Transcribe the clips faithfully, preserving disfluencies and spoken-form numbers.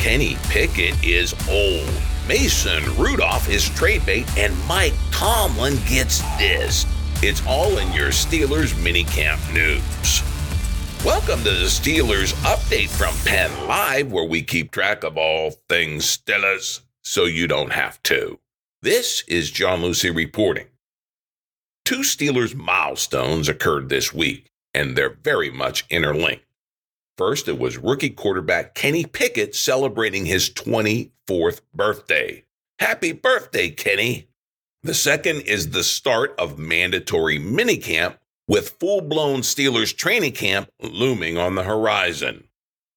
Kenny Pickett is old. Mason Rudolph is trade bait, and Mike Tomlin gets this. It's all in your Steelers minicamp news. Welcome to the Steelers update from Penn Live, where we keep track of all things Steelers so you don't have to. This is John Lucy reporting. Two Steelers milestones occurred this week, and they're very much interlinked. First, it was rookie quarterback Kenny Pickett celebrating his twenty-fourth birthday. Happy birthday, Kenny! The second is the start of mandatory minicamp, with full-blown Steelers training camp looming on the horizon.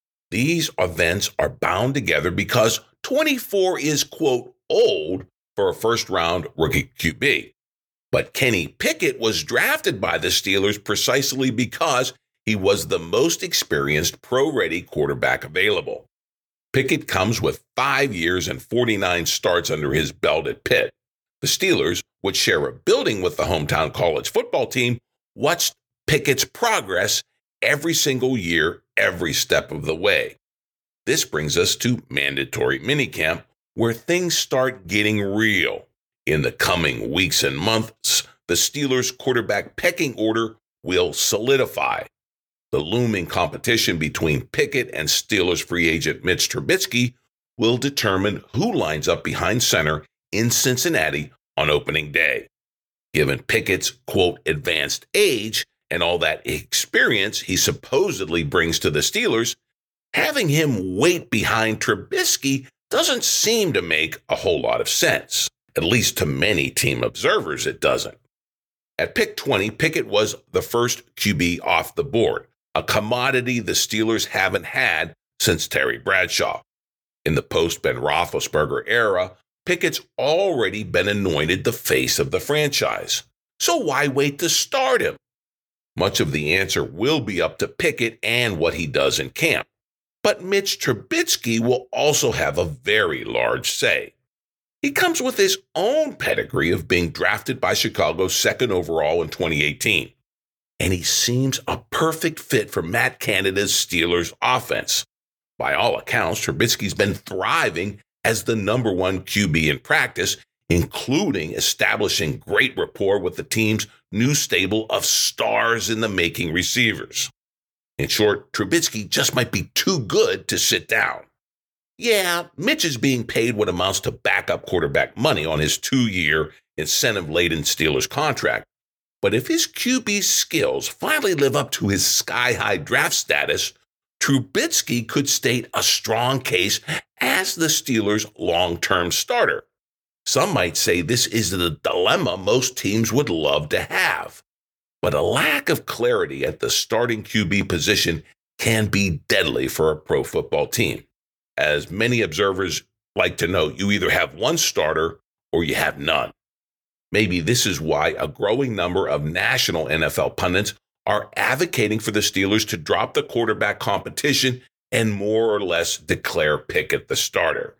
These events are bound together because twenty-four is, quote, old for a first-round rookie Q B. But Kenny Pickett was drafted by the Steelers precisely because he was the most experienced pro-ready quarterback available. Pickett comes with five years and forty-nine starts under his belt at Pitt. The Steelers, which share a building with the hometown college football team, watched Pickett's progress every single year, every step of the way. This brings us to mandatory minicamp, where things start getting real. In the coming weeks and months, the Steelers' quarterback pecking order will solidify. The looming competition between Pickett and Steelers free agent Mitch Trubisky will determine who lines up behind center in Cincinnati on opening day. Given Pickett's, quote, advanced age and all that experience he supposedly brings to the Steelers, having him wait behind Trubisky doesn't seem to make a whole lot of sense. At least to many team observers, it doesn't. At pick twenty, Pickett was the first Q B off the board, a commodity the Steelers haven't had since Terry Bradshaw. In the post-Ben Roethlisberger era, Pickett's already been anointed the face of the franchise. So why wait to start him? Much of the answer will be up to Pickett and what he does in camp. But Mitch Trubisky will also have a very large say. He comes with his own pedigree of being drafted by Chicago second overall in twenty eighteen. And he seems a perfect fit for Matt Canada's Steelers offense. By all accounts, Trubisky's been thriving as the number one Q B in practice, including establishing great rapport with the team's new stable of stars-in-the-making receivers. In short, Trubisky just might be too good to sit down. Yeah, Mitch is being paid what amounts to backup quarterback money on his two-year, incentive-laden Steelers contract. But if his Q B skills finally live up to his sky-high draft status, Trubisky could state a strong case as the Steelers' long-term starter. Some might say this is the dilemma most teams would love to have. But a lack of clarity at the starting Q B position can be deadly for a pro football team. As many observers like to note, you either have one starter or you have none. Maybe this is why a growing number of national N F L pundits are advocating for the Steelers to drop the quarterback competition and more or less declare Pickett the starter.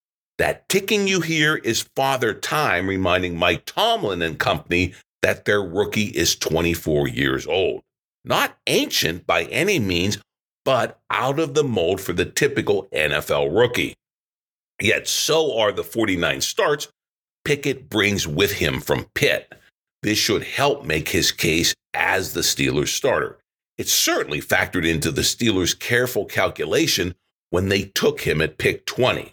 That ticking you hear is Father Time reminding Mike Tomlin and company that their rookie is twenty-four years old. Not ancient by any means, but out of the mold for the typical N F L rookie. Yet so are the forty-nine starts Pickett brings with him from Pitt. This should help make his case as the Steelers starter. It certainly factored into the Steelers' careful calculation when they took him at pick twenty.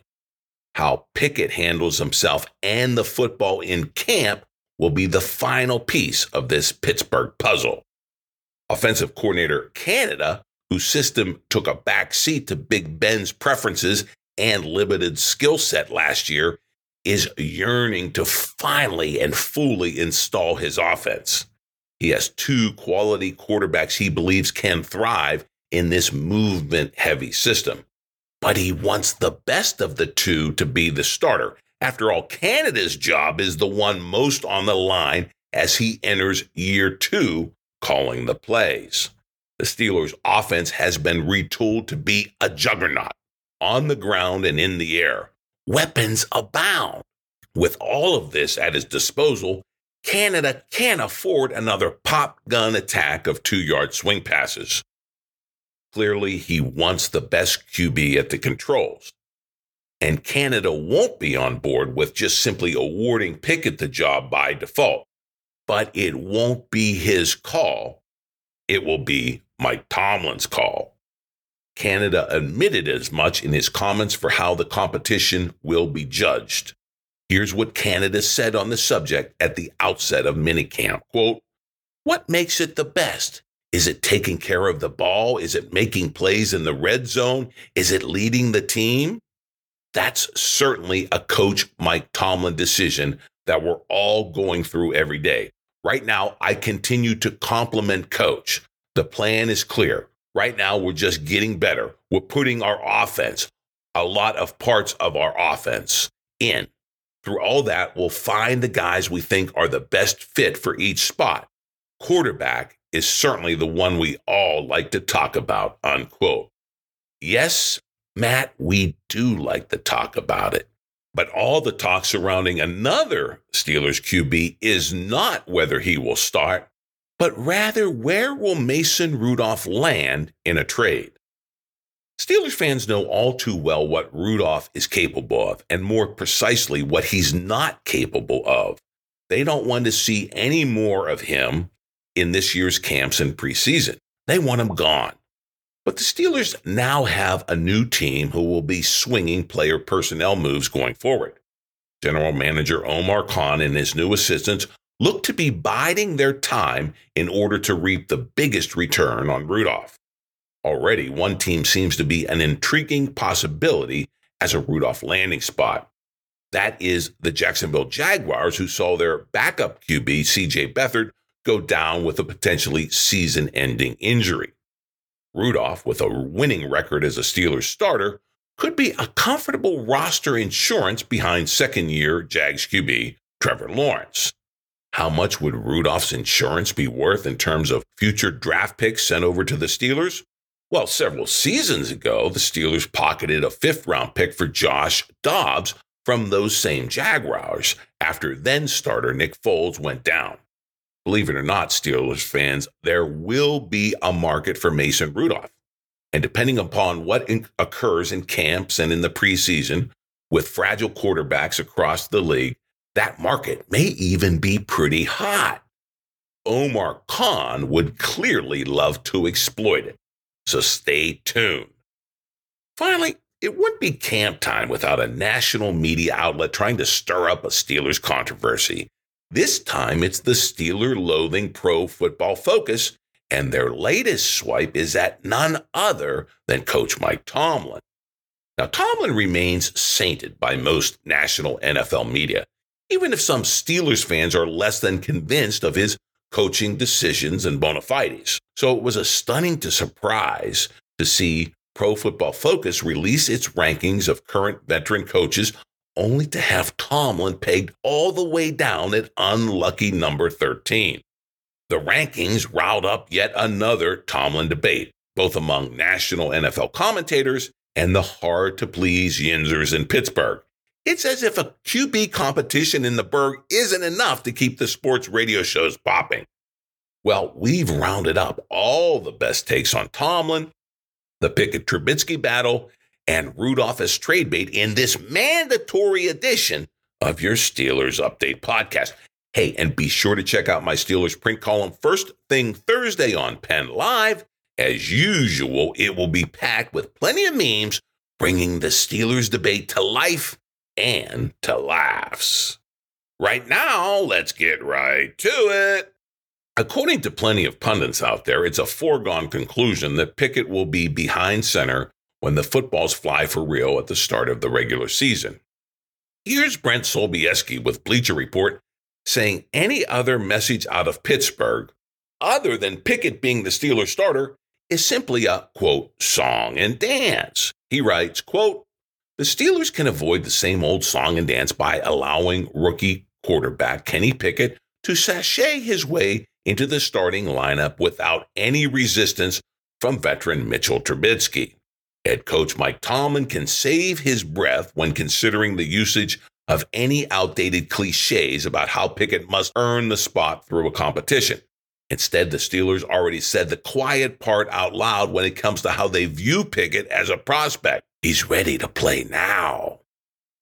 How Pickett handles himself and the football in camp will be the final piece of this Pittsburgh puzzle. Offensive coordinator Canada, whose system took a back seat to Big Ben's preferences and limited skill set last year, is yearning to finally and fully install his offense. He has two quality quarterbacks he believes can thrive in this movement-heavy system. But he wants the best of the two to be the starter. After all, Canada's job is the one most on the line as he enters year two, calling the plays. The Steelers' offense has been retooled to be a juggernaut, on the ground and in the air. Weapons abound. With all of this at his disposal, Canada can't afford another pop gun attack of two-yard swing passes. Clearly, he wants the best Q B at the controls. And Canada won't be on board with just simply awarding Pickett the job by default. But it won't be his call. It will be Mike Tomlin's call. Canada admitted as much in his comments for how the competition will be judged. Here's what Canada said on the subject at the outset of minicamp. Quote, "What makes it the best? Is it taking care of the ball? Is it making plays in the red zone? Is it leading the team?" That's certainly a Coach Mike Tomlin decision that we're all going through every day. Right now, I continue to compliment Coach. The plan is clear. Right now, we're just getting better. We're putting our offense, a lot of parts of our offense, in. Through all that, we'll find the guys we think are the best fit for each spot. Quarterback is certainly the one we all like to talk about, unquote. Yes, Matt, we do like to talk about it. But all the talk surrounding another Steelers Q B is not whether he will start, but rather where will Mason Rudolph land in a trade. Steelers fans know all too well what Rudolph is capable of, and more precisely what he's not capable of. They don't want to see any more of him in this year's camps and preseason. They want him gone. But the Steelers now have a new team who will be swinging player personnel moves going forward. General Manager Omar Khan and his new assistants look to be biding their time in order to reap the biggest return on Rudolph. Already, one team seems to be an intriguing possibility as a Rudolph landing spot. That is the Jacksonville Jaguars, who saw their backup Q B, C J Beathard, go down with a potentially season-ending injury. Rudolph, with a winning record as a Steelers starter, could be a comfortable roster insurance behind second-year Jags Q B Trevor Lawrence. How much would Rudolph's insurance be worth in terms of future draft picks sent over to the Steelers? Well, several seasons ago, the Steelers pocketed a fifth-round pick for Josh Dobbs from those same Jaguars after then-starter Nick Foles went down. Believe it or not, Steelers fans, there will be a market for Mason Rudolph. And depending upon what in- occurs in camps and in the preseason, with fragile quarterbacks across the league, that market may even be pretty hot. Omar Khan would clearly love to exploit it. So stay tuned. Finally, it wouldn't be camp time without a national media outlet trying to stir up a Steelers controversy. This time, it's the Steeler-loathing Pro Football Focus, and their latest swipe is at none other than Coach Mike Tomlin. Now, Tomlin remains sainted by most national N F L media, even if some Steelers fans are less than convinced of his coaching decisions and bona fides. So it was a stunning to surprise to see Pro Football Focus release its rankings of current veteran coaches, only to have Tomlin pegged all the way down at unlucky number thirteen. The rankings riled up yet another Tomlin debate, both among national N F L commentators and the hard-to-please Yinzers in Pittsburgh. It's as if a Q B competition in the Burgh isn't enough to keep the sports radio shows popping. Well, we've rounded up all the best takes on Tomlin, the Pickett-Trubisky battle, and Rudolph as trade bait in this mandatory edition of your Steelers Update podcast. Hey, and be sure to check out my Steelers print column first thing Thursday on Penn Live. As usual, it will be packed with plenty of memes, bringing the Steelers debate to life and to laughs. Right now, let's get right to it. According to plenty of pundits out there, it's a foregone conclusion that Pickett will be behind center when the footballs fly for real at the start of the regular season. Here's Brent Sobieski with Bleacher Report saying any other message out of Pittsburgh, other than Pickett being the Steelers starter, is simply a, quote, song and dance. He writes, quote, the Steelers can avoid the same old song and dance by allowing rookie quarterback Kenny Pickett to sashay his way into the starting lineup without any resistance from veteran Mitchell Trubisky. Head coach Mike Tomlin can save his breath when considering the usage of any outdated cliches about how Pickett must earn the spot through a competition. Instead, the Steelers already said the quiet part out loud when it comes to how they view Pickett as a prospect. He's ready to play now.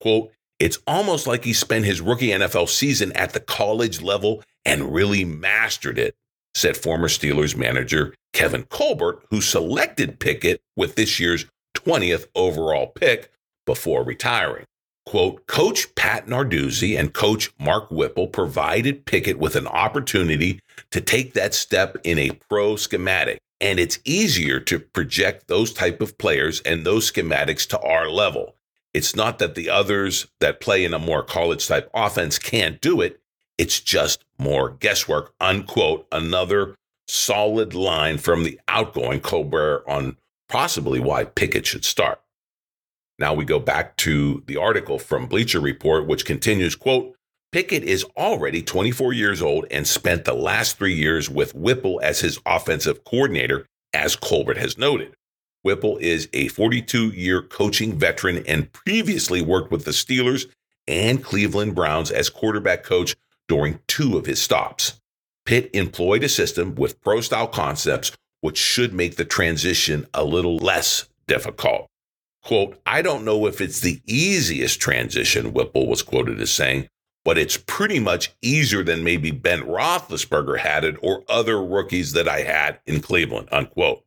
Quote, "It's almost like he spent his rookie N F L season at the college level and really mastered it," said former Steelers manager Kevin Colbert, who selected Pickett with this year's twentieth overall pick before retiring. Quote, "Coach Pat Narduzzi and Coach Mark Whipple provided Pickett with an opportunity to take that step in a pro schematic, and it's easier to project those type of players and those schematics to our level. It's not that the others that play in a more college-type offense can't do it. It's just more guesswork," unquote. Another solid line from the outgoing Colbert on possibly why Pickett should start. Now we go back to the article from Bleacher Report, which continues, quote, "Pickett is already twenty-four years old and spent the last three years with Whipple as his offensive coordinator, as Colbert has noted. Whipple is a forty-two-year coaching veteran and previously worked with the Steelers and Cleveland Browns as quarterback coach during two of his stops. Pitt employed a system with pro-style concepts, which should make the transition a little less difficult. Quote, "I don't know if it's the easiest transition," Whipple was quoted as saying, "but it's pretty much easier than maybe Ben Roethlisberger had it or other rookies that I had in Cleveland," unquote.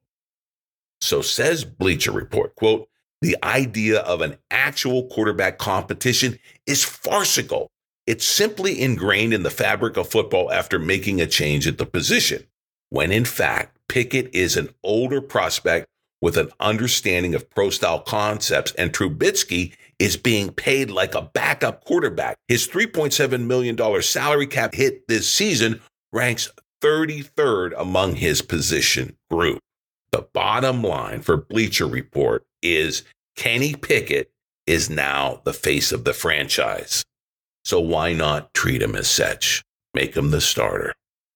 So says Bleacher Report, quote, "The idea of an actual quarterback competition is farcical. It's simply ingrained in the fabric of football after making a change at the position, when in fact, Pickett is an older prospect with an understanding of pro-style concepts, and Trubisky is being paid like a backup quarterback. His three point seven million dollars salary cap hit this season ranks thirty-third among his position group." The bottom line for Bleacher Report is Kenny Pickett is now the face of the franchise. So why not treat him as such? Make him the starter.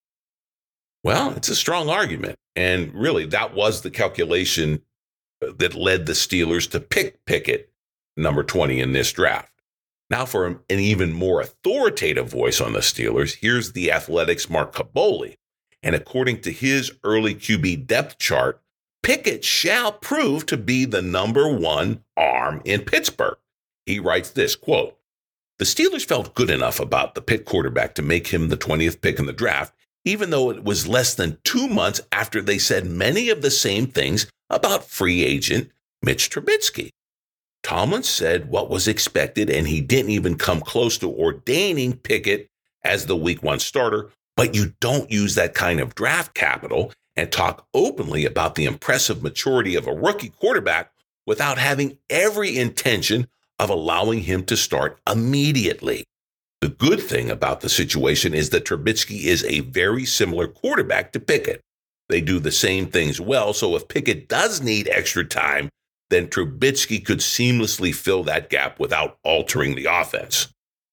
Well, it's a strong argument. And really, that was the calculation that led the Steelers to pick Pickett, number twenty in this draft. Now, for an even more authoritative voice on the Steelers, here's the Athletic's Mark Kaboly. And according to his early Q B depth chart, Pickett shall prove to be the number one arm in Pittsburgh. He writes this, quote, "The Steelers felt good enough about the Pitt quarterback to make him the twentieth pick in the draft, even though it was less than two months after they said many of the same things about free agent Mitch Trubisky. Tomlin said what was expected, and he didn't even come close to ordaining Pickett as the week one starter, but you don't use that kind of draft capital and talk openly about the impressive maturity of a rookie quarterback without having every intention of allowing him to start immediately. The good thing about the situation is that Trubisky is a very similar quarterback to Pickett. They do the same things well, so if Pickett does need extra time, then Trubisky could seamlessly fill that gap without altering the offense.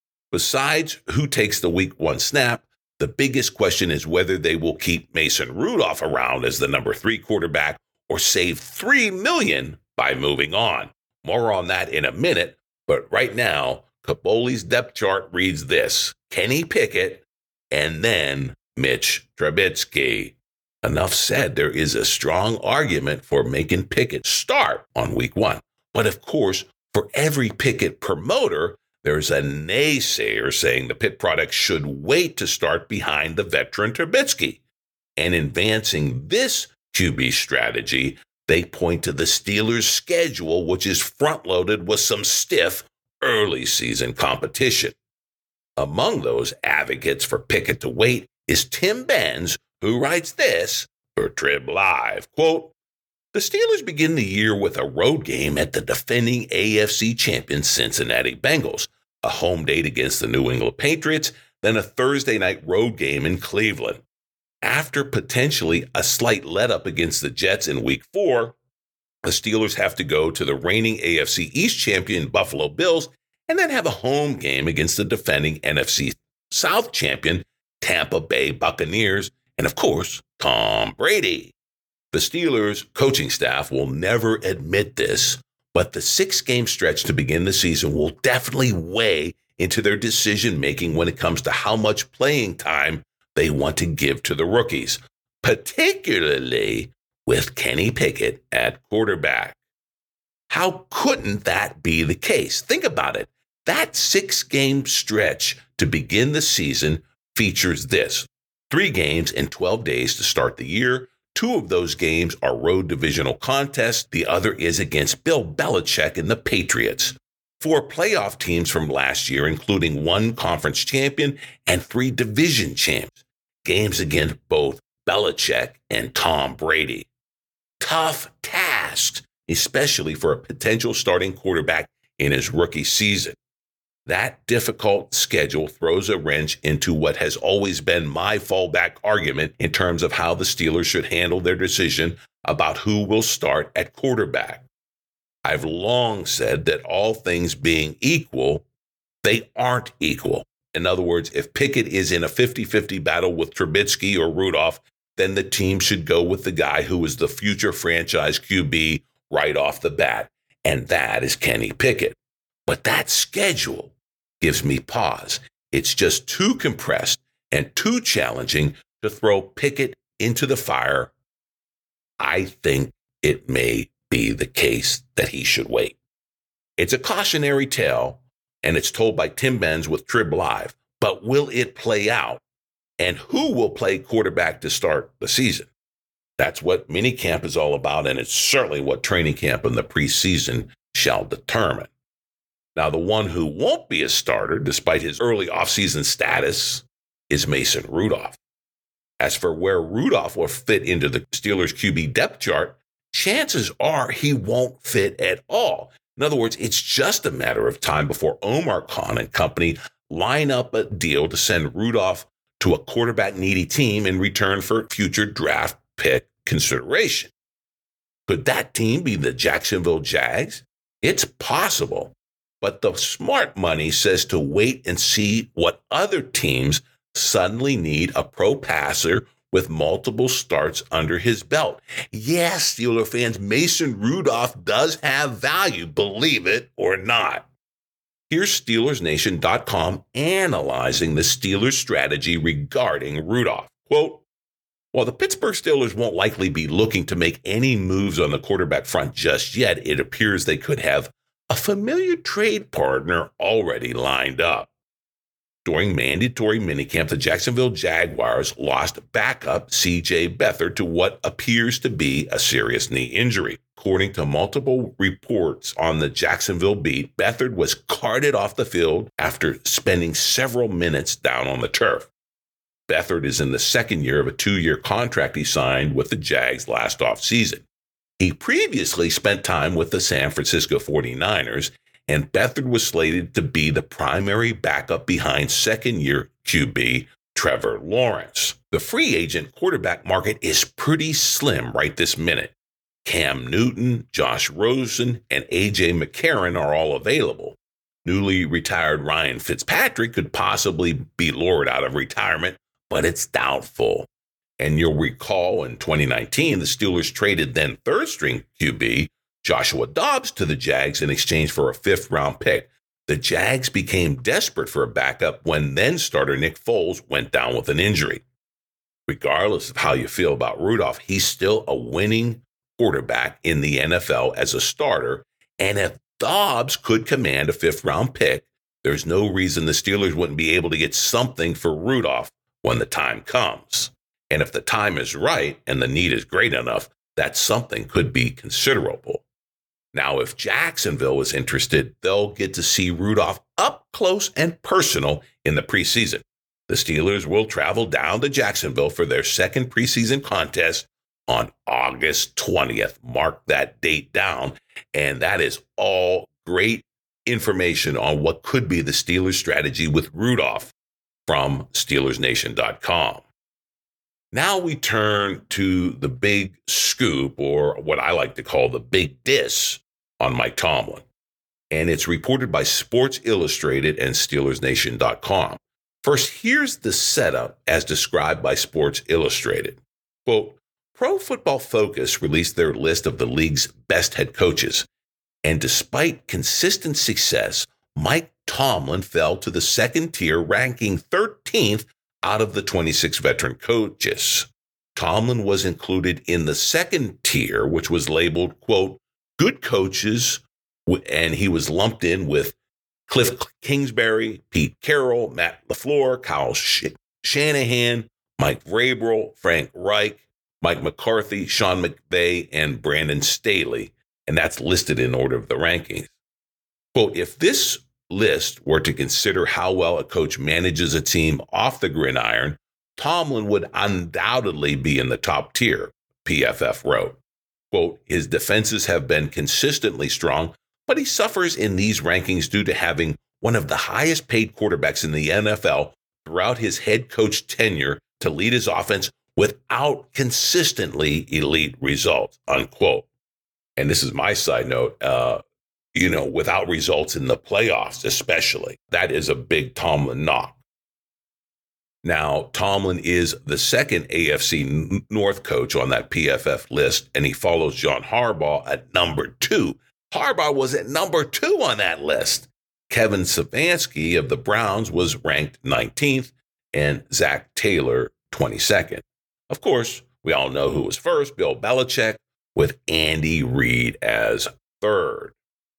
Besides who takes the week one snap, the biggest question is whether they will keep Mason Rudolph around as the number three quarterback or save three million dollars by moving on. More on that in a minute, but right now, Kaboly's depth chart reads this: Kenny Pickett and then Mitch Trubisky. Enough said, there is a strong argument for making Pickett start on week one. But of course, for every Pickett promoter, there's a naysayer saying the Pitt product should wait to start behind the veteran Trubisky. And in advancing this Q B strategy, they point to the Steelers' schedule, which is front-loaded with some stiff early season competition. Among those advocates for Pickett to wait is Tim Benz, who writes this for Trib Live, quote, "The Steelers begin the year with a road game at the defending A F C champion Cincinnati Bengals, a home date against the New England Patriots, then a Thursday night road game in Cleveland. After potentially a slight let-up against the Jets in week four, the Steelers have to go to the reigning A F C East champion Buffalo Bills and then have a home game against the defending N F C South champion Tampa Bay Buccaneers and, of course, Tom Brady. The Steelers' coaching staff will never admit this, but the six-game stretch to begin the season will definitely weigh into their decision-making when it comes to how much playing time they want to give to the rookies, particularly with Kenny Pickett at quarterback. How couldn't that be the case? Think about it. That six-game stretch to begin the season features this. Three games in twelve days to start the year. Two of those games are road divisional contests. The other is against Bill Belichick and the Patriots. Four playoff teams from last year, including one conference champion and three division champs. Games against both Belichick and Tom Brady. Tough tasks, especially for a potential starting quarterback in his rookie season. That difficult schedule throws a wrench into what has always been my fallback argument in terms of how the Steelers should handle their decision about who will start at quarterback. I've long said that all things being equal, they aren't equal. In other words, if Pickett is in a fifty-fifty battle with Trubisky or Rudolph, then the team should go with the guy who is the future franchise Q B right off the bat, and that is Kenny Pickett. But that schedule gives me pause. It's just too compressed and too challenging to throw Pickett into the fire. I think it may be the case that he should wait. It's a cautionary tale, and it's told by Tim Benz with Trib Live. But will it play out? And who will play quarterback to start the season? That's what minicamp is all about, and it's certainly what training camp and the preseason shall determine. Now, the one who won't be a starter, despite his early offseason status, is Mason Rudolph. As for where Rudolph will fit into the Steelers' Q B depth chart, chances are he won't fit at all. In other words, it's just a matter of time before Omar Khan and company line up a deal to send Rudolph to a quarterback-needy team in return for future draft pick consideration. Could that team be the Jacksonville Jags? It's possible. But the smart money says to wait and see what other teams suddenly need a pro passer with multiple starts under his belt. Yes, Steeler fans, Mason Rudolph does have value, believe it or not. Here's Steelers Nation dot com analyzing the Steelers' strategy regarding Rudolph. Quote, while the Pittsburgh Steelers won't likely be looking to make any moves on the quarterback front just yet, it appears they could have a familiar trade partner already lined up. During mandatory minicamp, the Jacksonville Jaguars lost backup C J Beathard to what appears to be a serious knee injury. According to multiple reports on the Jacksonville beat, Beathard was carted off the field after spending several minutes down on the turf. Beathard is in the second year of a two-year contract he signed with the Jags last offseason. He previously spent time with the San Francisco forty-niners, and Beathard was slated to be the primary backup behind second-year Q B Trevor Lawrence. The free agent quarterback market is pretty slim right this minute. Cam Newton, Josh Rosen, and A J McCarron are all available. Newly retired Ryan Fitzpatrick could possibly be lured out of retirement, but it's doubtful. And you'll recall in twenty nineteen, the Steelers traded then third-string Q B Joshua Dobbs to the Jags in exchange for a fifth-round pick. The Jags became desperate for a backup when then-starter Nick Foles went down with an injury. Regardless of how you feel about Rudolph, he's still a winning quarterback in the N F L as a starter, and if Dobbs could command a fifth-round pick, there's no reason the Steelers wouldn't be able to get something for Rudolph when the time comes. And if the time is right and the need is great enough, that something could be considerable. Now, if Jacksonville is interested, they'll get to see Rudolph up close and personal in the preseason. The Steelers will travel down to Jacksonville for their second preseason contest on August twentieth. Mark that date down. And that is all great information on what could be the Steelers' strategy with Rudolph from Steelers Nation dot com. Now we turn to the big scoop, or what I like to call the big diss, on Mike Tomlin. And it's reported by Sports Illustrated and Steelers Nation dot com. First, here's the setup as described by Sports Illustrated. Quote, Pro Football Focus released their list of the league's best head coaches. And despite consistent success, Mike Tomlin fell to the second tier, ranking thirteenth out of the twenty-six veteran coaches. Tomlin was included in the second tier, which was labeled, quote, good coaches, and he was lumped in with Cliff Kingsbury, Pete Carroll, Matt LaFleur, Kyle Sh- Shanahan, Mike Vrabel, Frank Reich, Mike McCarthy, Sean McVay, and Brandon Staley. And that's listed in order of the rankings. Quote, if this list were to consider how well a coach manages a team off the gridiron, Tomlin would undoubtedly be in the top tier, P F F wrote. Quote, his defenses have been consistently strong, but he suffers in these rankings due to having one of the highest paid quarterbacks in the N F L throughout his head coach tenure to lead his offense without consistently elite results, unquote. And this is my side note, uh, you know, without results in the playoffs, especially. That is a big Tomlin knock. Now, Tomlin is the second A F C North coach on that P F F list, and he follows John Harbaugh at number two. Harbaugh was at number two on that list. Kevin Stefanski of the Browns was ranked nineteenth, and Zach Taylor twenty-second. Of course, we all know who was first, Bill Belichick, with Andy Reid as third.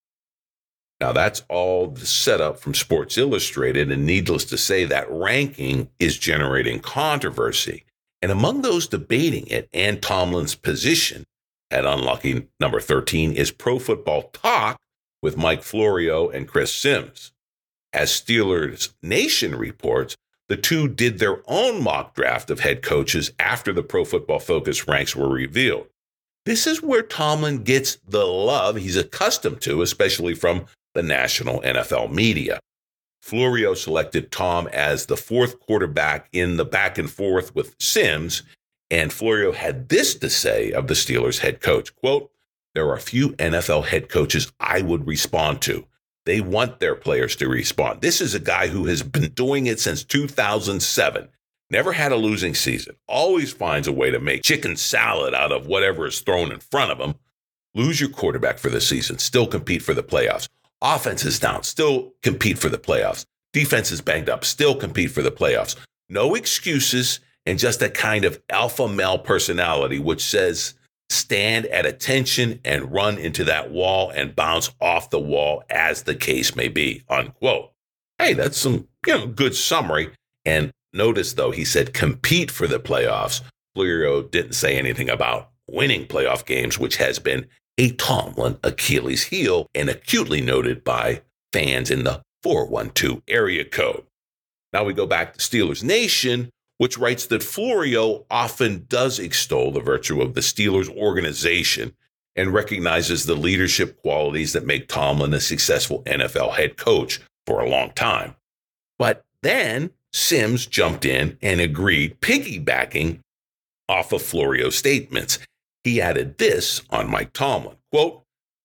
Now, that's all the setup from Sports Illustrated, and needless to say, that ranking is generating controversy. And among those debating it and Tomlin's position at unlucky number thirteen is Pro Football Talk with Mike Florio and Chris Sims. As Steelers Nation reports, the two did their own mock draft of head coaches after the Pro Football Focus ranks were revealed. This is where Tomlin gets the love he's accustomed to, especially from the national N F L media. Florio selected Tom as the fourth quarterback in the back and forth with Sims, and Florio had this to say of the Steelers head coach, quote, there are a few N F L head coaches I would respond to. They want their players to respond. This is a guy who has been doing it since two thousand seven. Never had a losing season. Always finds a way to make chicken salad out of whatever is thrown in front of him. Lose your quarterback for the season. Still compete for the playoffs. Offense is down. Still compete for the playoffs. Defense is banged up. Still compete for the playoffs. No excuses and just a kind of alpha male personality which says stand at attention and run into that wall and bounce off the wall as the case may be, unquote. Hey, that's some you know good summary. And notice, though, he said compete for the playoffs. Florio didn't say anything about winning playoff games, which has been a Tomlin Achilles heel and acutely noted by fans in the four one two area code. Now we go back to Steelers Nation, which writes that Florio often does extol the virtue of the Steelers organization and recognizes the leadership qualities that make Tomlin a successful N F L head coach for a long time. But then Sims jumped in and agreed, piggybacking off of Florio's statements. He added this on Mike Tomlin, quote,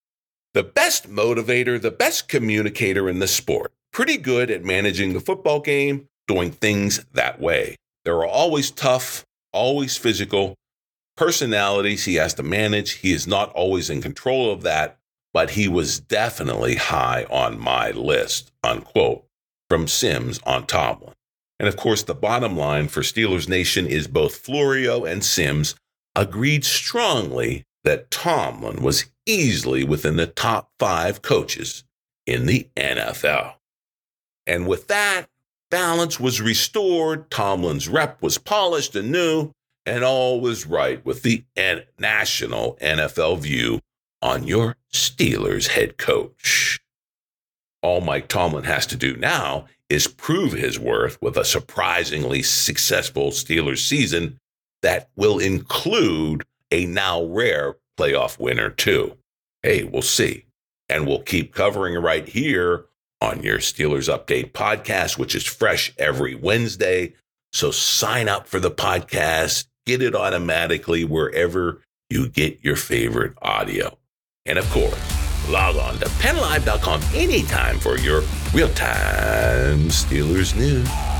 the best motivator, the best communicator in the sport, pretty good at managing the football game, doing things that way. There are always tough, always physical personalities he has to manage. He is not always in control of that, but he was definitely high on my list, unquote, from Sims on Tomlin. And of course, the bottom line for Steelers Nation is both Florio and Sims agreed strongly that Tomlin was easily within the top five coaches in the N F L. And with that, balance was restored, Tomlin's rep was polished anew, and all was right with the N- national N F L view on your Steelers head coach. All Mike Tomlin has to do now is prove his worth with a surprisingly successful Steelers season that will include a now rare playoff winner too. Hey, we'll see. And we'll keep covering it right here on your Steelers Update podcast, which is fresh every Wednesday. So sign up for the podcast, get it automatically wherever you get your favorite audio. And of course, log on to penn live dot com anytime for your real-time Steelers news.